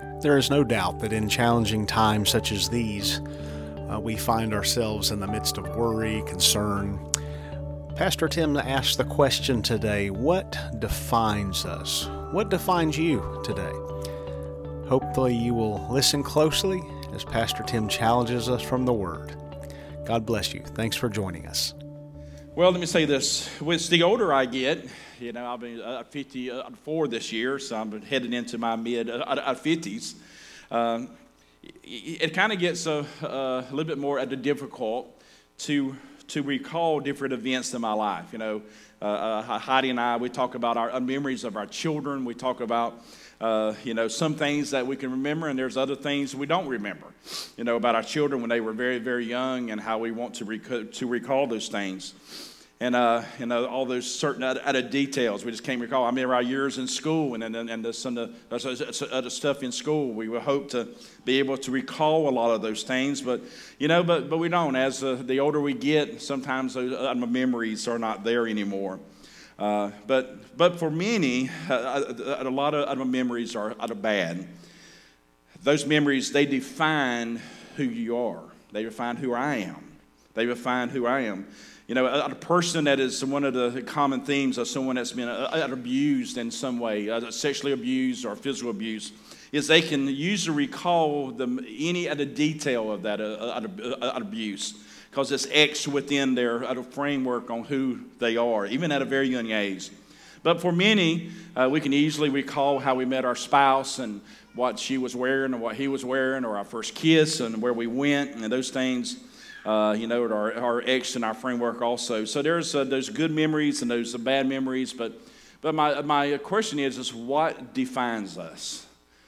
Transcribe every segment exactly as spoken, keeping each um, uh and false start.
There is no doubt that in challenging times such as these, uh, we find ourselves in the midst of worry, concern. Pastor Tim asked the question today, what defines us? What defines you today? Hopefully you will listen closely as Pastor Tim challenges us from the Word. God bless you. Thanks for joining us. Well, let me say this. With the older I get, you know, I'll be uh, fifty-four this year, so I'm heading into my mid-fifties. Um, it it kind of gets a, a little bit more difficult to to recall different events in my life. You know, uh, uh, Heidi and I, we talk about our, our memories of our children. We talk about, uh, you know, some things that we can remember, and there's other things we don't remember. You know, about our children when they were very, very young, and how we want to rec- to recall those things. And, uh, you know, all those certain other details we just can't recall. I remember our years in school and and, and the, some of the other stuff in school. We would hope to be able to recall a lot of those things. But, you know, but, but we don't. As uh, the older we get, sometimes those uh, memories are not there anymore. Uh, but but for many, uh, a lot of other memories are, are bad. Those memories, they define who you are. They define who I am. They define who I am. You know, a, a person that is one of the common themes of someone that's been uh, abused in some way, uh, sexually abused or physical abuse, is they can usually recall the, any other detail of that uh, uh, uh, abuse because it's etched within their uh, framework on who they are, even at a very young age. But for many, uh, we can easily recall how we met our spouse and what she was wearing or what he was wearing, or our first kiss and where we went, and those things. Uh, you know, are, are etched in our framework also. So there's uh, those good memories and those bad memories. But but my my question is, is what defines us?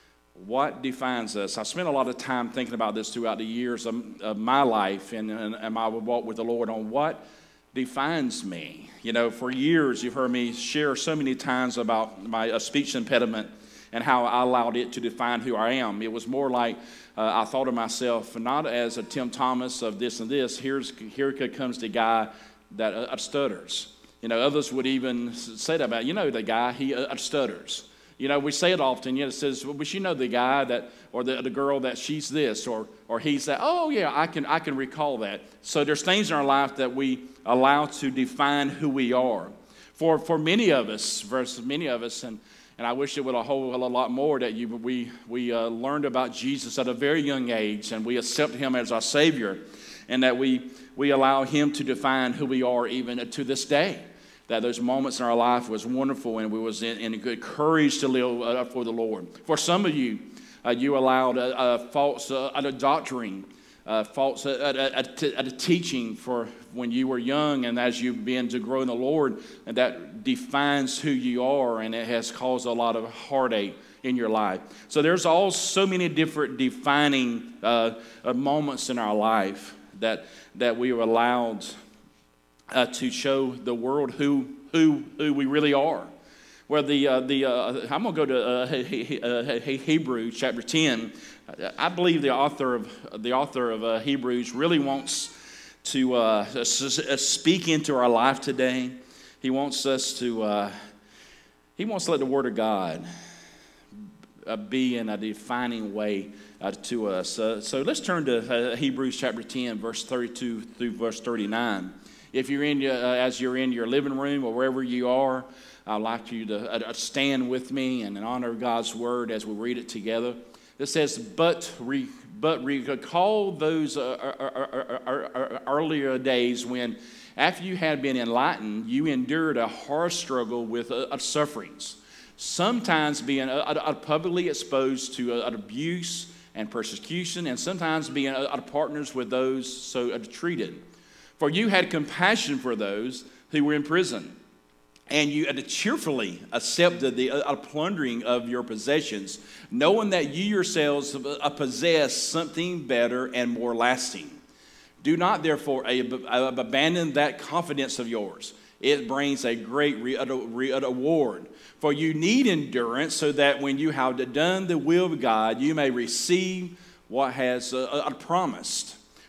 What defines us? I spent a lot of time thinking about this throughout the years of, of my life and, and, and my walk with the Lord on what defines me. You know, for years you've heard me share so many times about my uh, speech impediment and how I allowed it to define who I am. It was more like uh, I thought of myself not as a Tim Thomas of this and this. Here's here comes the guy that uh, stutters. You know, others would even say that about, you know, the guy, he uh, stutters. You know, we say it often. You know, it says, well, but you know the guy that, or the, the girl that she's this, or or he's that. Oh yeah, I can I can recall that. So there's things in our life that we allow to define who we are. For for many of us, versus many of us, and. And I wish it would a whole a lot more that you, we we uh, learned about Jesus at a very young age, and we accept Him as our Savior, and that we we allow Him to define who we are even to this day. That those moments in our life was wonderful, and we was in, in good courage to live uh, for the Lord. For some of you, uh, you allowed a, a false uh, a doctrine, uh, false a, a, a, a teaching for when you were young, and as you begin to grow in the Lord, and that defines who you are, and it has caused a lot of heartache in your life. So there's all so many different defining uh, uh, moments in our life that that we were allowed uh, to show the world who who who we really are. Well, the uh, the uh, I'm going to go to uh, he, uh, Hebrews chapter ten. I believe the author of the author of uh, Hebrews really wants to uh, speak into our life today. He wants us to, uh, he wants to let the Word of God uh, be in a defining way uh, to us. Uh, so let's turn to uh, Hebrews chapter ten, verse thirty-two through verse thirty-nine. If you're in, uh, as you're in your living room or wherever you are, I'd like you to uh, stand with me and in honor of God's Word as we read it together. It says, but re, but recall those uh, uh, uh, uh, earlier days when, after you had been enlightened, you endured a hard struggle with uh, sufferings, sometimes being uh, uh, publicly exposed to uh, abuse and persecution, and sometimes being uh, partners with those so uh, treated. For you had compassion for those who were in prison, and you had cheerfully accepted the uh, plundering of your possessions, knowing that you yourselves uh, possess something better and more lasting. Do not, therefore, uh, abandon that confidence of yours. It brings a great re- re- reward. For you need endurance, so that when you have done the will of God, you may receive what has uh, uh, promised.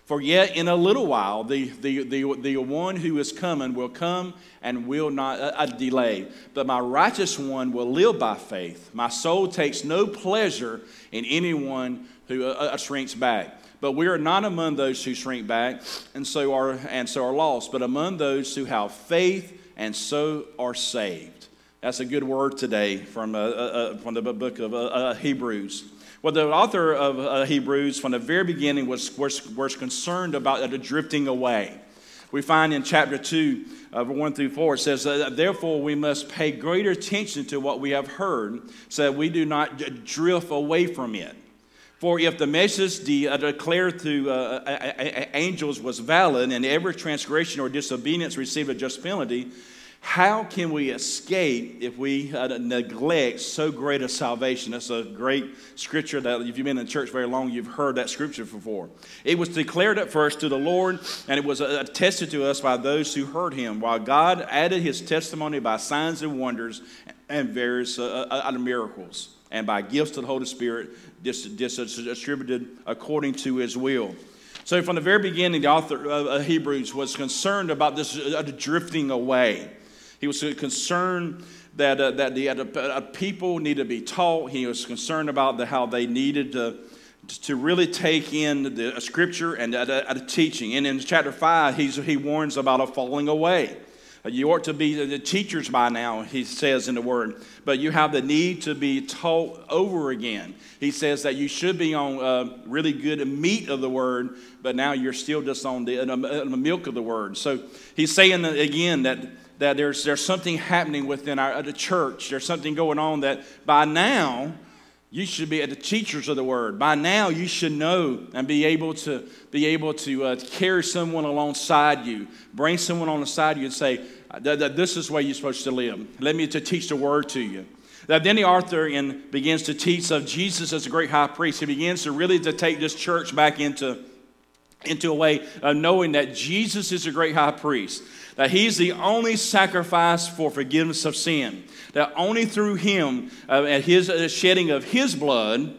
For yet in a little while, the, the, the, the one who is coming will come and will not uh, delay. But my righteous one will live by faith. My soul takes no pleasure in anyone who uh, uh, shrinks back. But we are not among those who shrink back and so are and so are lost, but among those who have faith and so are saved. That's a good word today from uh, uh, from the book of uh, uh, Hebrews. Well, the author of uh, Hebrews from the very beginning was, was, was concerned about the drifting away. We find in chapter two, uh, one through four, it says, uh, therefore we must pay greater attention to what we have heard so that we do not d- drift away from it. For if the message de- uh, declared through uh, a- a- a- angels was valid and every transgression or disobedience received a just penalty, how can we escape if we uh, neglect so great a salvation? That's a great scripture that if you've been in church very long, you've heard that scripture before. It was declared at first to the Lord, and it was attested to us by those who heard him, while God added his testimony by signs and wonders and various uh, other miracles, and by gifts to the Holy Spirit dis- dis- distributed according to his will. So from the very beginning, the author of Hebrews was concerned about this uh, drifting away. He was concerned that uh, that the uh, people needed to be taught. He was concerned about the, how they needed to, to really take in the scripture and the, the, the teaching. And in chapter five, he's, he warns about a falling away. Uh, you ought to be the teachers by now, he says in the word, but you have the need to be taught over again. He says that you should be on uh, really good meat of the word, but now you're still just on the, uh, the milk of the word. So he's saying again that that there's there's something happening within our the church. There's something going on that by now you should be the teachers of the word. By now you should know and be able to be able to uh, carry someone alongside you, bring someone on the side of you and say, this is the way you're supposed to live. Let me to teach the word to you. That then the author in, begins to teach of Jesus as a great high priest. He begins to really to take this church back into, into a way of knowing that Jesus is a great high priest. That he's the only sacrifice for forgiveness of sin. That only through him uh, and his uh, shedding of his blood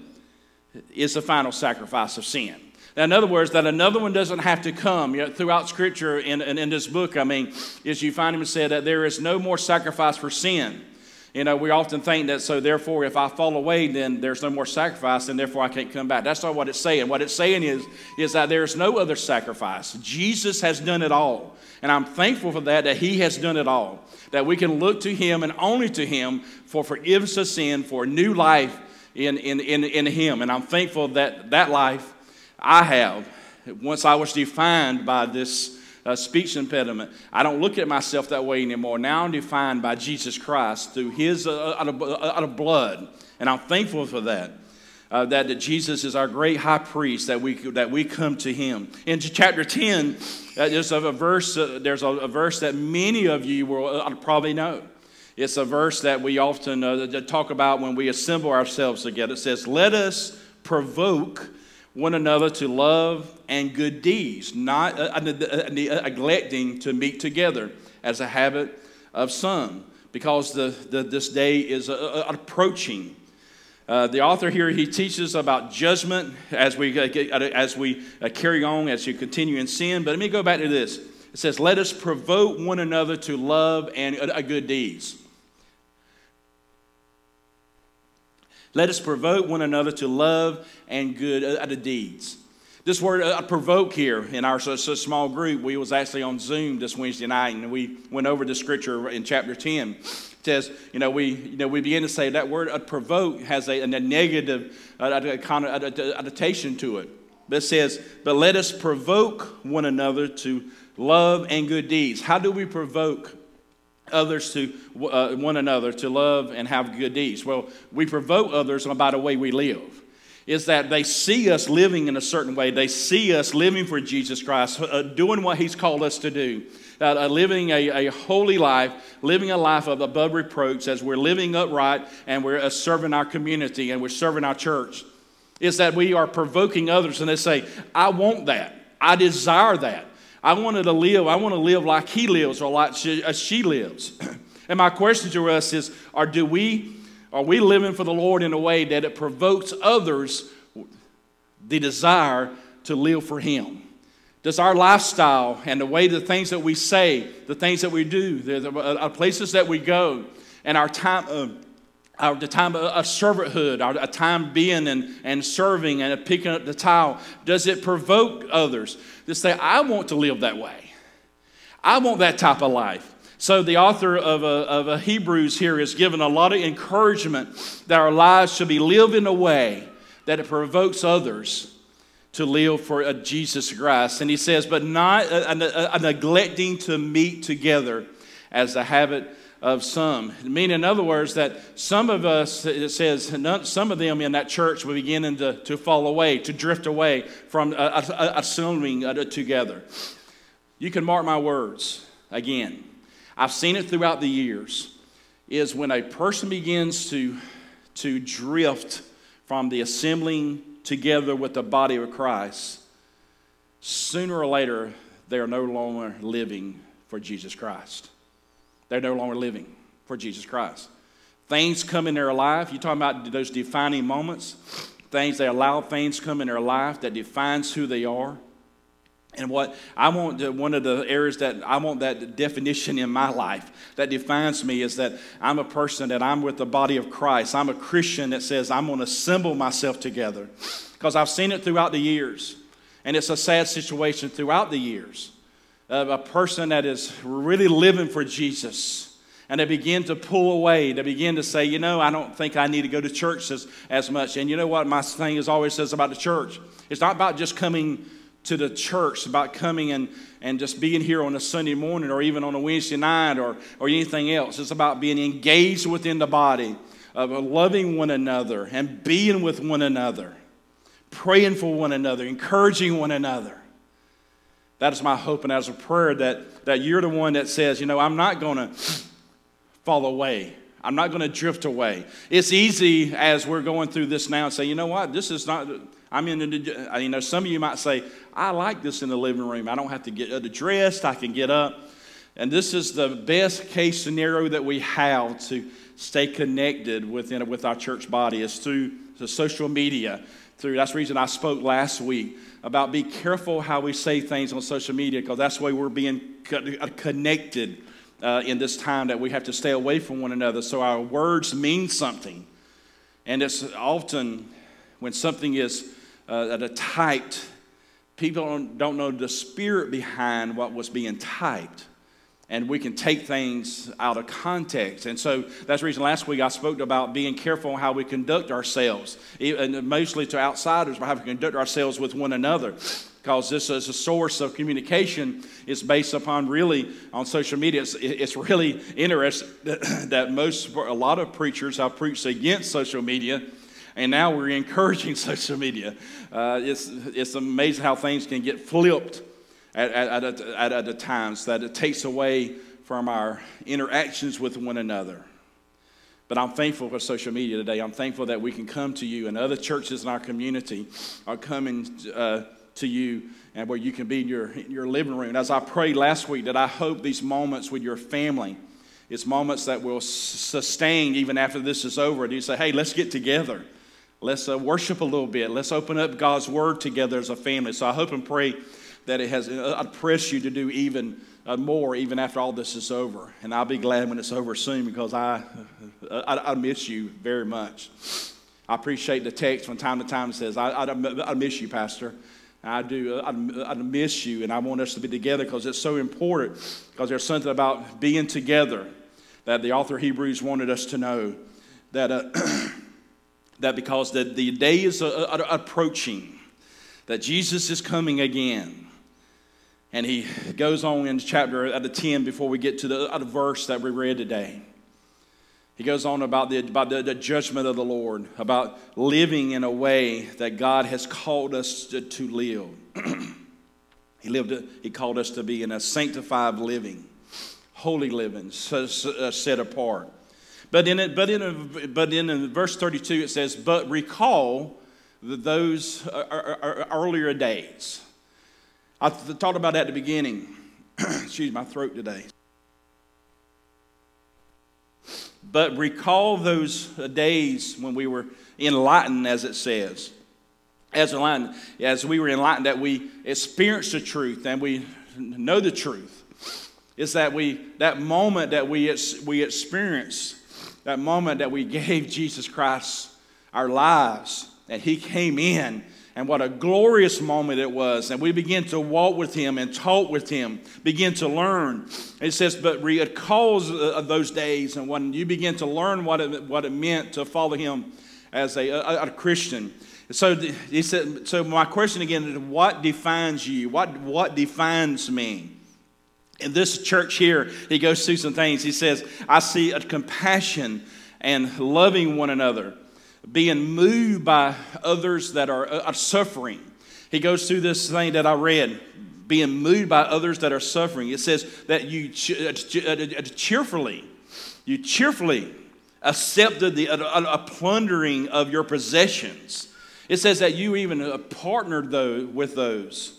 is the final sacrifice of sin. Now, in other words, that another one doesn't have to come. You know, throughout Scripture in, in, in this book, I mean, is you find him said that there is no more sacrifice for sin. You know, we often think that, so therefore, if I fall away, then there's no more sacrifice, and therefore I can't come back. That's not what it's saying. What it's saying is, is that there's no other sacrifice. Jesus has done it all. And I'm thankful for that, that he has done it all. That we can look to him and only to him for forgiveness of sin, for new life in, in, in, in him. And I'm thankful that that life I have, once I was defined by this Uh, speech impediment. I don't look at myself that way anymore. Now I'm defined by Jesus Christ through his uh, out, of, uh, out of blood, and I'm thankful for that. Uh, that, that Jesus is our great high priest. That we that we come to him. In chapter ten, uh, there's a, a verse. Uh, there's a, a verse that many of you will uh, probably know. It's a verse that we often uh, talk about when we assemble ourselves together. It says, "Let us provoke one another to love and good deeds, not uh, uh, neglecting to meet together as a habit of some, because the, the this day is uh, uh, approaching." Uh, the author here, he teaches about judgment as we uh, get, uh, as we uh, carry on, as you continue in sin. But let me go back to this. It says, "Let us provoke one another to love and uh, good deeds." Let us provoke one another to love and good uh, deeds. This word uh, provoke here in our so, so small group, we was actually on Zoom this Wednesday night, and we went over the scripture in chapter ten. It says, you know, we you know we begin to say that word uh, provoke has a, a negative uh, connotation to it. But it says, "But let us provoke one another to love and good deeds." How do we provoke others to uh, one another to love and have good deeds? Well, we provoke others by the way we live. Is that they see us living in a certain way. They see us living for Jesus Christ, uh, doing what he's called us to do. Uh, uh, living a, a holy life, living a life of above reproach as we're living upright and we're uh, serving our community and we're serving our church. Is that we are provoking others and they say, "I want that. I desire that. I wanted to live, I want to live like he lives or like she, uh, she lives." And my question to us is, are, do we, are we living for the Lord in a way that it provokes others the desire to live for him? Does our lifestyle and the way the things that we say, the things that we do, the, the uh, places that we go, and our time, uh, our the time of servanthood, our time being and, and serving and picking up the towel, does it provoke others to say, I want to live that way? I want that type of life. So the author of, a, of a Hebrews here is given a lot of encouragement that our lives should be lived in a way that it provokes others to live for a Jesus Christ. And he says, but not a, a, a neglecting to meet together as the habit of some. Meaning, in other words, that some of us, it says, some of them in that church were beginning to, to fall away, to drift away from assembling together. You can mark my words. Again, I've seen it throughout the years, is when a person begins to, to drift from the assembling together with the body of Christ, sooner or later, they are no longer living for Jesus Christ. They're no longer living for Jesus Christ. Things come in their life. You're talking about those defining moments. Things, they allow things come in their life that defines who they are. And what I want, to, one of the areas that I want that definition in my life that defines me is that I'm a person that I'm with the body of Christ. I'm a Christian that says I'm going to assemble myself together, because I've seen it throughout the years. And it's a sad situation throughout the years of a person that is really living for Jesus. And they begin to pull away. They begin to say, you know, I don't think I need to go to church as, as much. And you know what my thing is always says about the church? It's not about just coming to the church, about coming and, and just being here on a Sunday morning or even on a Wednesday night or, or anything else. It's about being engaged within the body, of loving one another and being with one another, praying for one another, encouraging one another. That is my hope and as a prayer that, that you're the one that says, you know, I'm not going to fall away. I'm not going to drift away. It's easy as we're going through this now and say, you know what, this is not... I mean, you know, some of you might say, I like this in the living room. I don't have to get dressed. I can get up. And this is the best case scenario that we have to stay connected within, with our church body is through the social media. Through That's the reason I spoke last week about be careful how we say things on social media, because that's the way we're being connected uh, in this time that we have to stay away from one another. So our words mean something. And it's often when something is Uh, typed, people don't, don't know the spirit behind what was being typed. And we can take things out of context. And so that's the reason last week I spoke about being careful on how we conduct ourselves, and mostly to outsiders, but how we conduct ourselves with one another. Because this is a source of communication. It's based upon really on social media. It's, it's really interesting that, that most, a lot of preachers have preached against social media. And now we're encouraging social media. Uh, it's, it's amazing how things can get flipped at, at, at, at, at the times, that it takes away from our interactions with one another. But I'm thankful for social media today. I'm thankful that we can come to you, and other churches in our community are coming uh, to you, and where you can be in your, in your living room. As I prayed last week, that I hope these moments with your family, it's moments that will sustain even after this is over. And you say, hey, let's get together. Let's uh, worship a little bit. Let's open up God's Word together as a family. So I hope and pray that it has uh, I'd press you to do even uh, more even after all this is over. And I'll be glad when it's over soon, because I, uh, I, I miss you very much. I appreciate the text from time to time that says, I, I, I miss you, Pastor. I do. I, I miss you, and I want us to be together because it's so important, because there's something about being together that the author of Hebrews wanted us to know, that uh, that because the, the day is uh, approaching, that Jesus is coming again. And he goes on in chapter out of ten before we get to the, the verse that we read today. He goes on about, the, about the, the judgment of the Lord, about living in a way that God has called us to, to live. he lived. He called us to be in a sanctified living, holy living, set apart. But in it, but in a, but in verse thirty-two it says, "But recall those earlier days." I talked about that at the beginning. Excuse my throat today. But recall those days when we were enlightened, as it says. as enlightened, as we were enlightened, that we experience the truth and we know the truth. It's that we, that moment that we we experience, that moment that we gave Jesus Christ our lives, and He came in, and what a glorious moment it was. And we began to walk with Him and talk with Him, begin to learn. It says, but recalls of those days, and when you begin to learn what it, what it meant to follow Him as a, a, a Christian. So he said. So my question again is, what defines you? What what defines me? In this church here, he goes through some things. He says, I see a compassion and loving one another, being moved by others that are, are suffering. He goes through this thing that I read, being moved by others that are suffering. It says that you cheerfully, you cheerfully accepted the a, a plundering of your possessions. It says that you even partnered though with those.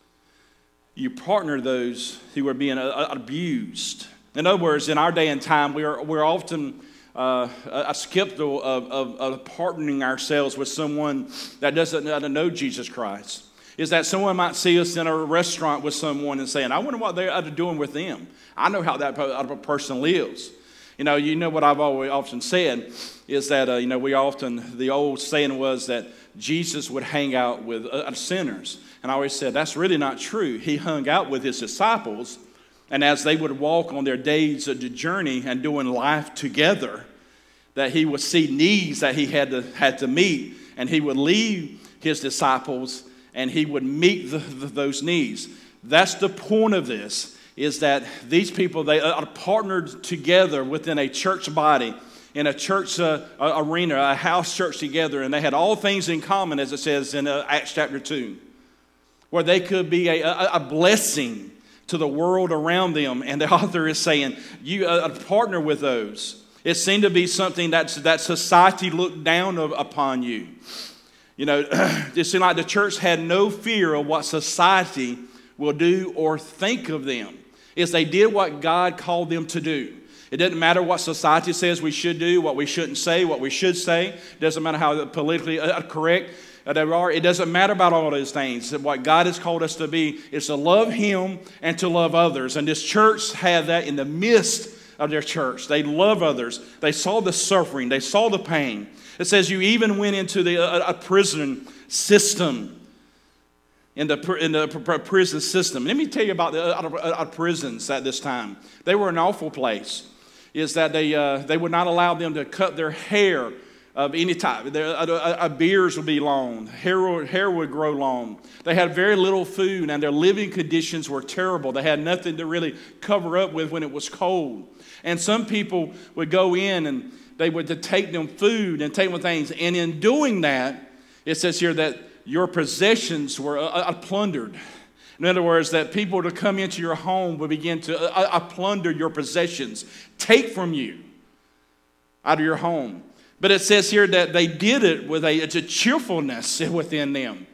You partner those who are being uh, abused. In other words, in our day and time, we are, we're often uh, uh, skeptical of, of, of partnering ourselves with someone that doesn't know Jesus Christ. Is that someone might see us in a restaurant with someone and saying, I wonder what they're doing with them. I know how that person lives. You know, you know what I've always often said is that, uh, you know, we often, the old saying was that Jesus would hang out with uh, sinners. And I always said, that's really not true. He hung out with his disciples, and as they would walk on their days of the journey and doing life together, that he would see needs that he had to, had to meet, and he would leave his disciples, and he would meet the, the, those needs. That's the point of this, is that these people, they are partnered together within a church body, in a church uh, arena, a house church together, and they had all things in common, as it says in uh, Acts chapter two. Where they could be a, a, a blessing to the world around them. And the author is saying, you uh, partner with those. It seemed to be something that's, that society looked down upon you. You know, it seemed like the church had no fear of what society will do or think of them. It's they did what God called them to do. It doesn't matter what society says we should do, what we shouldn't say, what we should say. It doesn't matter how politically correct there are. It doesn't matter about all those things. What God has called us to be is to love Him and to love others. And this church had that in the midst of their church. They love others. They saw the suffering. They saw the pain. It says you even went into the a, a prison system. In the, in the prison system. Let me tell you about the uh, uh, prisons at this time. They were an awful place. Is that they uh, they would not allow them to cut their hair of any type. Their uh, uh, beards would be long. Hair, hair would grow long. They had very little food, and their living conditions were terrible. They had nothing to really cover up with when it was cold. And some people would go in, and they would take them food and take them things. And in doing that, it says here that your possessions were uh, uh, plundered. In other words, that people to come into your home would begin to uh, uh, plunder your possessions, take from you out of your home. But it says here that they did it with a, a cheerfulness within them.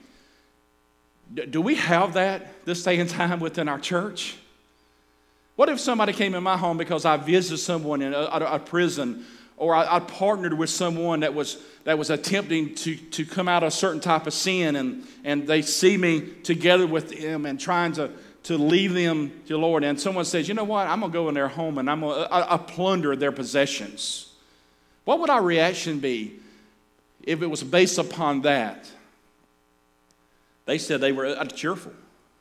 Do we have that this day and time within our church? What if somebody came in my home because I visited someone in a, a, a prison, or I, I partnered with someone that was that was attempting to, to come out of a certain type of sin, and, and they see me together with them and trying to, to lead them to the Lord, and someone says, you know what, I'm going to go in their home and I'm going to I, I plunder their possessions. What would our reaction be if it was based upon that? They said they were cheerful.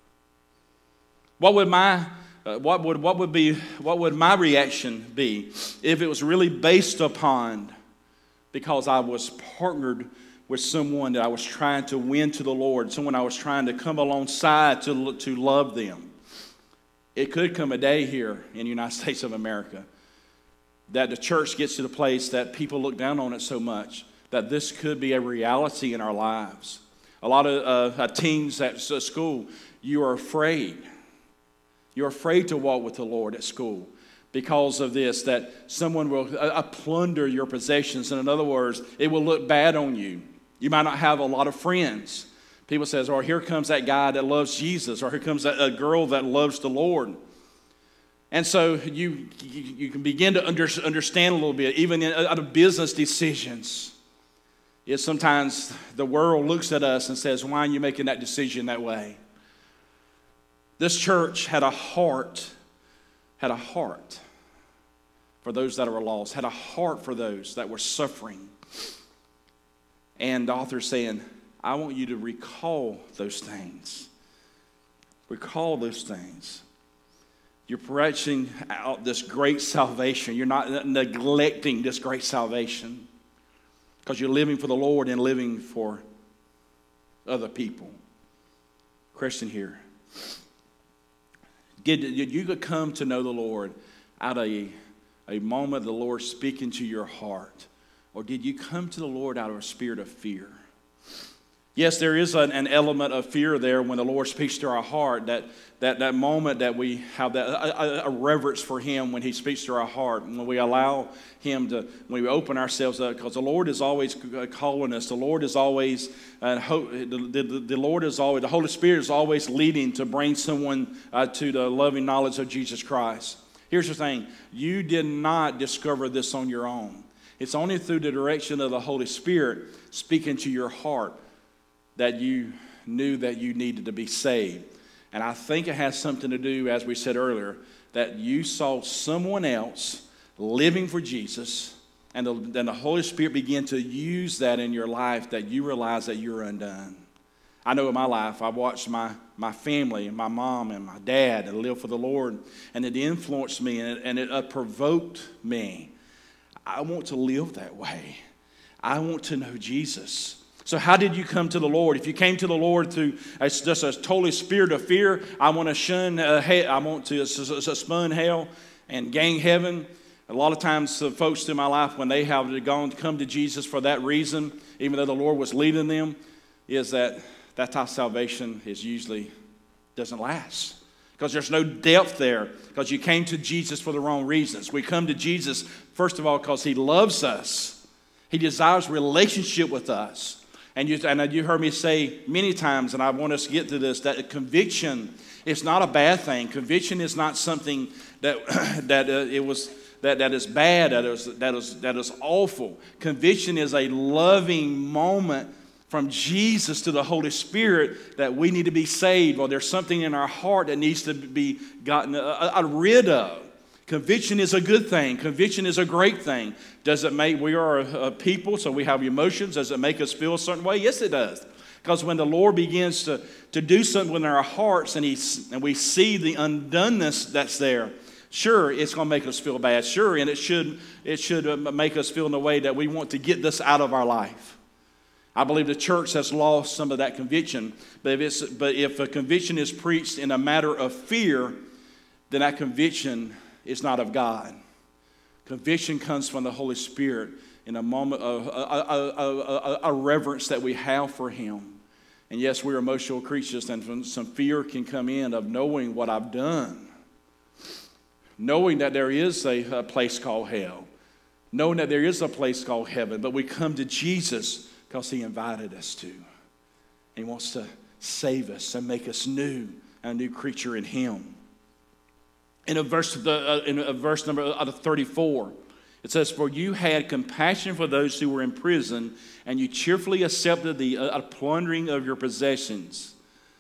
What would my uh, what would what would be what would my reaction be if it was really based upon because I was partnered with someone that I was trying to win to the Lord, someone I was trying to come alongside to to love them? It could come a day here in the United States of America that the church gets to the place that people look down on it so much that this could be a reality in our lives. A lot of uh, teens at school, you are afraid. You're afraid to walk with the Lord at school because of this, that someone will uh, plunder your possessions. And in other words, it will look bad on you. You might not have a lot of friends. People says, oh, here comes that guy that loves Jesus, or here comes that a girl that loves the Lord. And so you, you, you can begin to under, understand a little bit, even in other business decisions. is sometimes the world looks at us and says, why are you making that decision that way? This church had a heart, had a heart for those that were lost, had a heart for those that were suffering. And the author's saying, I want you to recall those things. Recall those things. You're pressing out this great salvation. You're not neglecting this great salvation because you're living for the Lord and living for other people. Question here. Did, did you come to know the Lord out of a, a moment of the Lord speaking to your heart? Or did you come to the Lord out of a spirit of fear? Yes, there is an, an element of fear there when the Lord speaks to our heart, that that, that moment that we have that a, a reverence for Him when He speaks to our heart, and when we allow Him to, when we open ourselves up, because the Lord is always calling us. The Lord is always, uh, the, the, the Lord is always, the Holy Spirit is always leading to bring someone uh, to the loving knowledge of Jesus Christ. Here's the thing, you did not discover this on your own. It's only through the direction of the Holy Spirit speaking to your heart that you knew that you needed to be saved. And I think it has something to do, as we said earlier, that you saw someone else living for Jesus, and then the Holy Spirit began to use that in your life, that you realize that you're undone. I know in my life, I watched my, my family and my mom and my dad and live for the Lord, and it influenced me, and it, and it uh, provoked me. I want to live that way. I want to know Jesus. So how did you come to the Lord? If you came to the Lord through a, just a totally spirit of fear, I want to shun, uh, hell, I want to spun hell and gain heaven. A lot of times the folks in my life, when they have gone to come to Jesus for that reason, even though the Lord was leading them, is that that type of salvation is usually doesn't last. Because there's no depth there, because you came to Jesus for the wrong reasons. We come to Jesus, first of all, because He loves us. He desires relationship with us. And you, and you heard me say many times, and I want us to get to this, that conviction is not a bad thing. Conviction is not something that that uh, it was that, that is bad, that is that is that is awful. Conviction is a loving moment from Jesus to the Holy Spirit that we need to be saved, or there's something in our heart that needs to be gotten uh, uh, rid of. Conviction is a good thing. Conviction is a great thing. Does it make, we are a, a people, so we have emotions. Does it make us feel a certain way? Yes, it does. Because when the Lord begins to, to do something in our hearts and, he, and we see the undoneness that's there, sure, it's going to make us feel bad. Sure, and it should, it should make us feel in a way that we want to get this out of our life. I believe the church has lost some of that conviction. But if, it's, but if a conviction is preached in a matter of fear, then that conviction is not of God. Conviction comes from the Holy Spirit in a moment of a, a, a, a, a reverence that we have for Him. And yes, we're emotional creatures, and some fear can come in of knowing what I've done. Knowing that there is a, a place called hell. Knowing that there is a place called heaven. But we come to Jesus because He invited us to. And He wants to save us and make us new, a new creature in Him. In a verse, uh, in a verse number thirty-four, it says, "For you had compassion for those who were in prison, and you cheerfully accepted the uh, plundering of your possessions,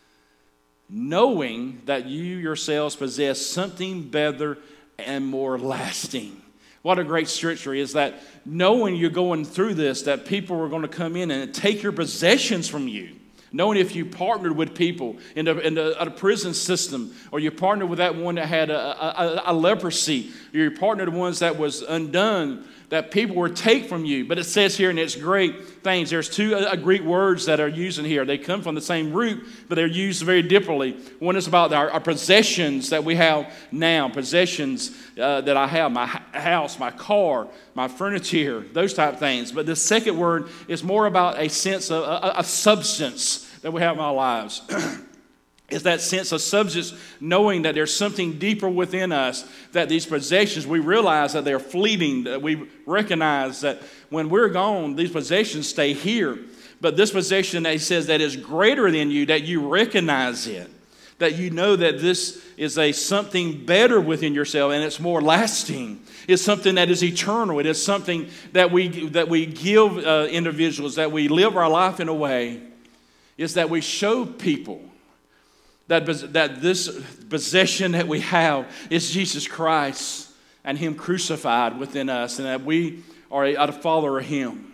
knowing that you yourselves possess something better and more lasting." What a great scripture is that, knowing you're going through this, that people were going to come in and take your possessions from you. Knowing if you partnered with people in the, in the a prison system, or you partnered with that one that had a, a, a leprosy, or you partnered with ones that was undone, that people were take from you. But it says here, and it's great things. There's two uh, Greek words that are used in here. They come from the same root, but they're used very differently. One is about our, our possessions that we have now, possessions uh, that I have, my house, my car, my furniture, those type of things. But the second word is more about a sense of a, a substance that we have in our lives. Is that sense of substance, knowing that there's something deeper within us, that these possessions, we realize that they're fleeting, that we recognize that when we're gone, these possessions stay here. But this possession, that He says, that is greater than you, that you recognize it. that you know that this is a something better within yourself and it's more lasting. It's something that is eternal. It is something that we that we give uh, individuals, that we live our life in a way, is that we show people that, that this possession that we have is Jesus Christ and Him crucified within us, and that we are a, a follower of Him.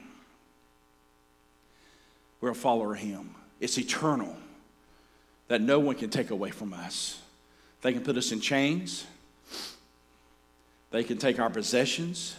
We're a follower of Him. It's eternal, that no one can take away from us. They can put us in chains. They can take our possessions.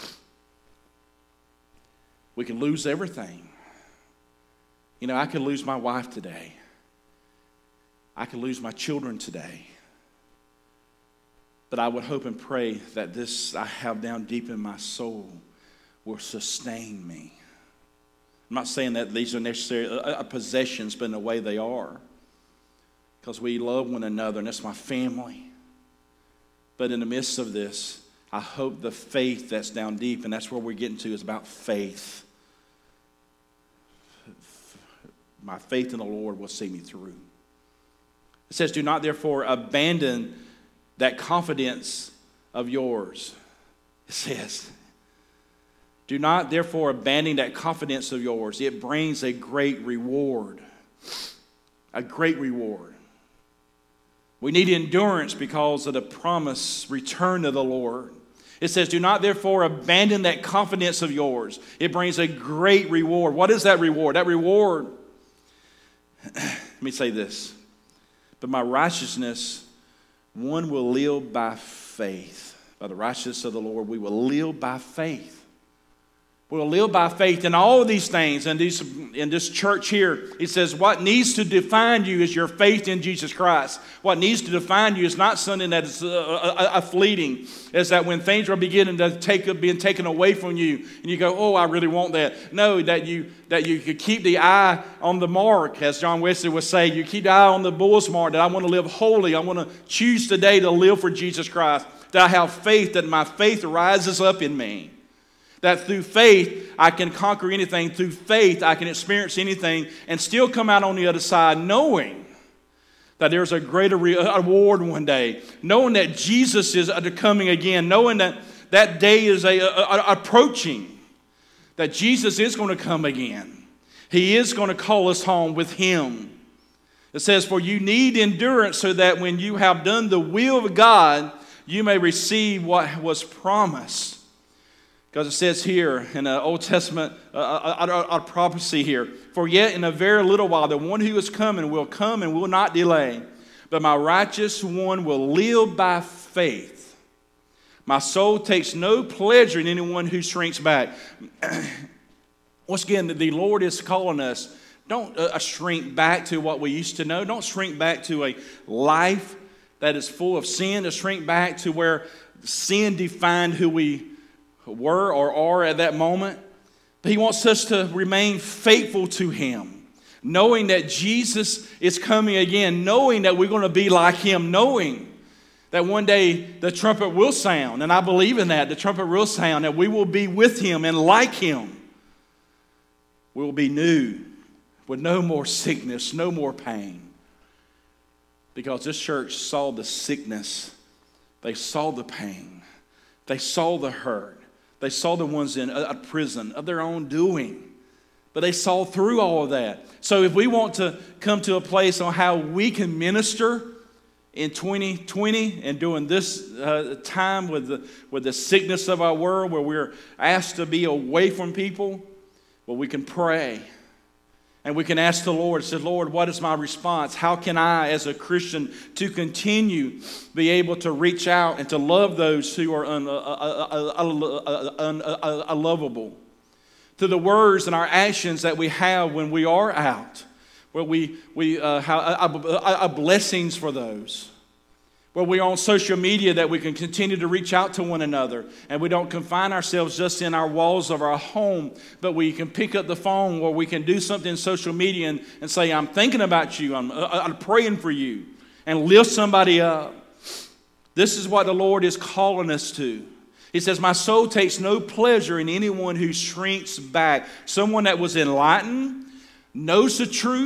We can lose everything. You know, I could lose my wife today. I could lose my children today. But I would hope and pray that this I have down deep in my soul will sustain me. I'm not saying that these are necessarily uh, possessions, but in the way they are. Because we love one another, and it's my family. But in the midst of this, I hope the faith that's down deep, and that's where we're getting to, is about faith. My faith in the Lord will see me through. It says, do not therefore abandon that confidence of yours. It says, do not therefore abandon that confidence of yours. It brings a great reward. A great reward. We need endurance because of the promised return of the Lord. It says, do not therefore abandon that confidence of yours. It brings a great reward. What is that reward? That reward, let me say this. But my righteousness, one will live by faith. By the righteousness of the Lord, we will live by faith. We'll live by faith in all of these things. And these, in this church here, it says what needs to define you is your faith in Jesus Christ. What needs to define you is not something that is uh, a, a fleeting. It's that when things are beginning to take being taken away from you, and you go, "Oh, I really want that." No, that you that you could keep the eye on the mark, as John Wesley would say. You keep the eye on the bull's mark. That I want to live holy. I want to choose today to live for Jesus Christ. That I have faith. That my faith rises up in me. That through faith, I can conquer anything. Through faith, I can experience anything and still come out on the other side knowing that there's a greater reward one day. Knowing that Jesus is coming again. Knowing that that day is a, a, a, approaching. That Jesus is going to come again. He is going to call us home with Him. It says, for you need endurance so that when you have done the will of God, you may receive what was promised. Because it says here in the Old Testament, a, a, a prophecy here, for yet in a very little while, the one who is coming will come and will not delay. But my righteous one will live by faith. My soul takes no pleasure in anyone who shrinks back. Once again, the Lord is calling us. Don't uh, shrink back to what we used to know. Don't shrink back to a life that is full of sin. To shrink back to where sin defined who we were or are at that moment. But He wants us to remain faithful to Him, knowing that Jesus is coming again, knowing that we're going to be like Him, knowing that one day the trumpet will sound, and I believe in that, the trumpet will sound, that we will be with Him and like Him. We will be new with no more sickness, no more pain. Because this church saw the sickness, they saw the pain, they saw the hurt. They saw the ones in a prison of their own doing. But they saw through all of that. So if we want to come to a place on how we can minister in twenty twenty and during this uh, time with the, with the sickness of our world where we're asked to be away from people, well, we can pray. And we can ask the Lord, say, Lord, what is my response? How can I, as a Christian, to continue be able to reach out and to love those who are un, uh, uh, uh, un, uh, unlovable? To the words and our actions that we have when we are out, where we, we uh, have uh, uh, blessings for those. Where we are on social media, that we can continue to reach out to one another. And we don't confine ourselves just in our walls of our home, but we can pick up the phone where we can do something in social media and, and say, I'm thinking about you, I'm, I'm praying for you, and lift somebody up. This is what the Lord is calling us to. He says, my soul takes no pleasure in anyone who shrinks back. Someone that was enlightened, knows the truth,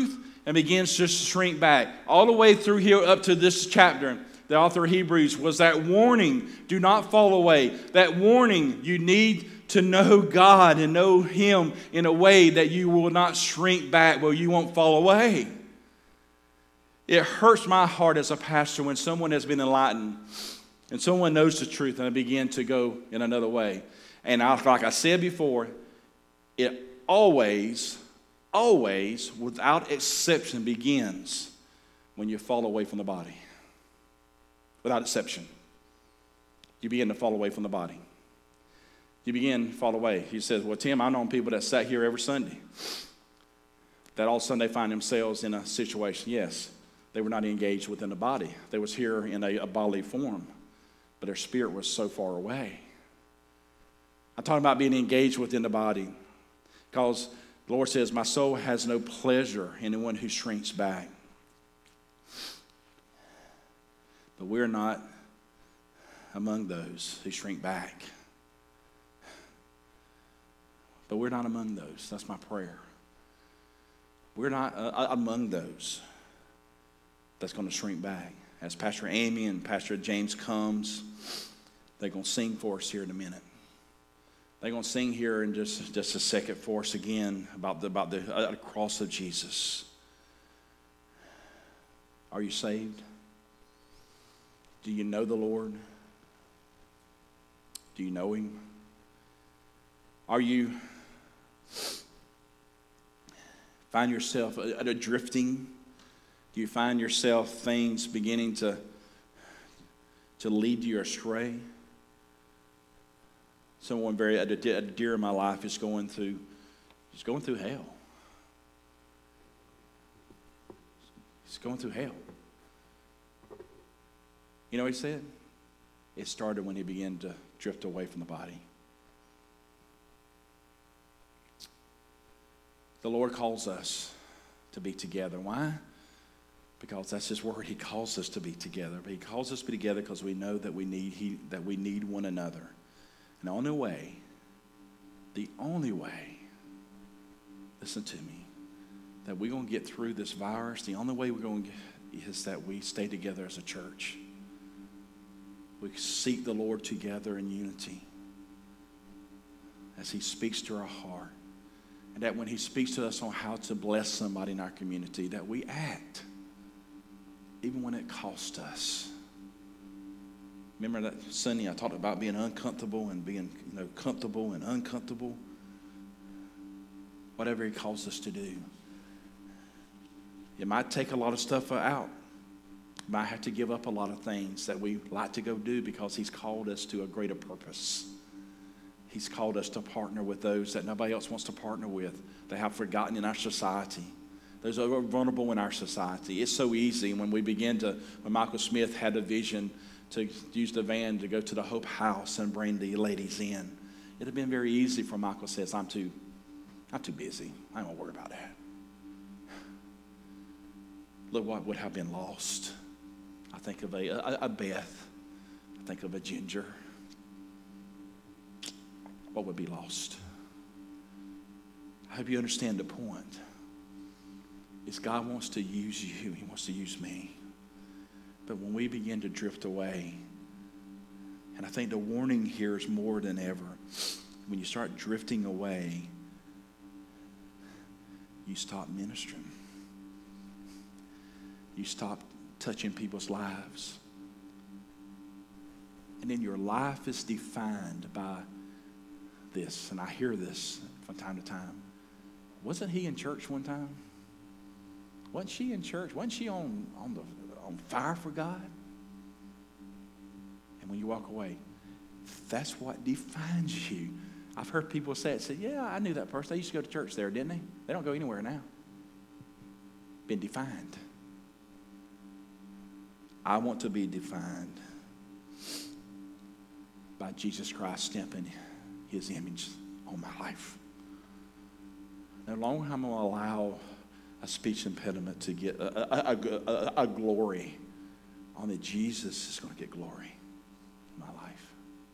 and begins to shrink back. All the way through here up to this chapter, the author of Hebrews was that warning, do not fall away. That warning, you need to know God and know Him in a way that you will not shrink back, where you won't fall away. It hurts my heart as a pastor when someone has been enlightened and someone knows the truth and they begin to go in another way. And I, like I said before, it always, always, without exception, begins when you fall away from the body. Without exception. You begin to fall away from the body. You begin to fall away. He says, well, Tim, I know people that sat here every Sunday that all of a sudden they find themselves in a situation. Yes, they were not engaged within the body. They was here in a, a bodily form, but their spirit was so far away. I'm talking about being engaged within the body because the Lord says, my soul has no pleasure in anyone who shrinks back. But we're not among those who shrink back. But we're not among those. That's my prayer. We're not uh, among those that's going to shrink back. As Pastor Amy and Pastor James comes, they're going to sing for us here in a minute. They're going to sing here in just, just a second for us again about the, about the uh, cross of Jesus. Are you saved? Do you know the Lord? Do you know Him? Are you find yourself at a drifting? Do you find yourself things beginning to, to lead you astray? Someone very a dear in my life is going through, is going through hell. He's going through hell. You know what he said? It started when he began to drift away from the body. The Lord calls us to be together. Why? Because that's His word. He calls us to be together. But He calls us to be together because we know that we need he, that we need one another. And the only way, the only way, listen to me, that we're going to get through this virus, the only way we're going to get is that we stay together as a church. We seek the Lord together in unity as He speaks to our heart. And that when He speaks to us on how to bless somebody in our community, that we act, even when it costs us. Remember that Sunday I talked about being uncomfortable and being, you know, comfortable and uncomfortable? Whatever He calls us to do. It might take a lot of stuff out. You might have to give up a lot of things that we like to go do because He's called us to a greater purpose. He's called us to partner with those that nobody else wants to partner with. They have forgotten in our society. Those are vulnerable in our society. It's so easy when we begin to, when Michael Smith had a vision to use the van to go to the Hope House and bring the ladies in. It would have been very easy for Michael to say, I'm too, I'm too busy. I don't worry about that. Look what would have been lost. I think of a, a, a Beth. I think of a Ginger. What would be lost? I hope you understand the point. Is God wants to use you. He wants to use me. But when we begin to drift away, and I think the warning here is more than ever, when you start drifting away, you stop ministering. You stop touching people's lives. And then your life is defined by this, and I hear this from time to time. Wasn't he in church one time? Wasn't she in church? Wasn't she on, on, the, on fire for God? And when you walk away, that's what defines you. I've heard people say it, say, yeah, I knew that person. They used to go to church there, didn't they? They don't go anywhere now. Been defined. I want to be defined by Jesus Christ stamping His image on my life. No longer I'm going to allow a speech impediment to get a, a, a, a, a glory on that. Jesus is going to get glory in my life.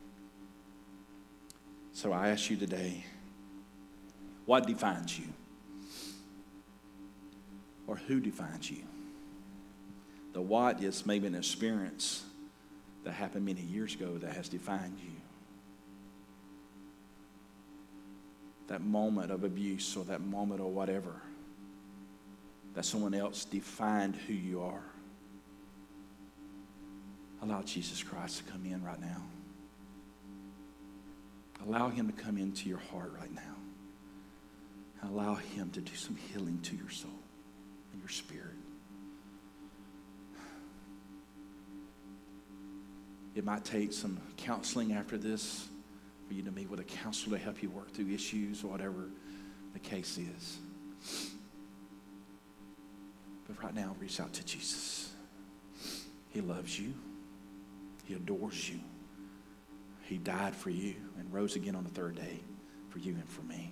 So I ask you today, what defines you? or who defines you. The what is maybe an experience that happened many years ago that has defined you. That moment of abuse or that moment or whatever, that someone else defined who you are. Allow Jesus Christ to come in right now. Allow him to come into your heart right now. And allow him to do some healing to your soul and your spirit. It might take some counseling after this for you to meet with a counselor to help you work through issues or whatever the case is. But right now, reach out to Jesus. He loves you. He adores you. He died for you and rose again on the third day for you and for me.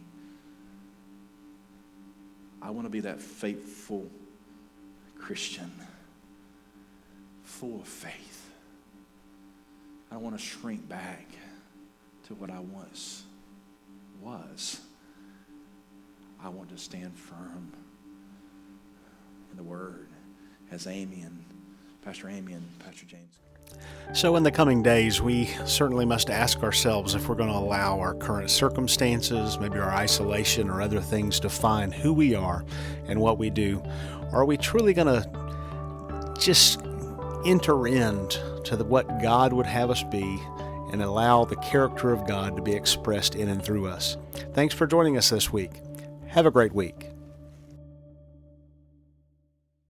I want to be that faithful Christian, full of faith. I don't want to shrink back to what I once was. I want to stand firm in the Word, as Amy and Pastor Amy and Pastor James. So in the coming days, we certainly must ask ourselves if we're going to allow our current circumstances, maybe our isolation or other things, define who we are and what we do. Or are we truly going to just enter into the, what God would have us be and allow the character of God to be expressed in and through us? Thanks for joining us this week. Have a great week.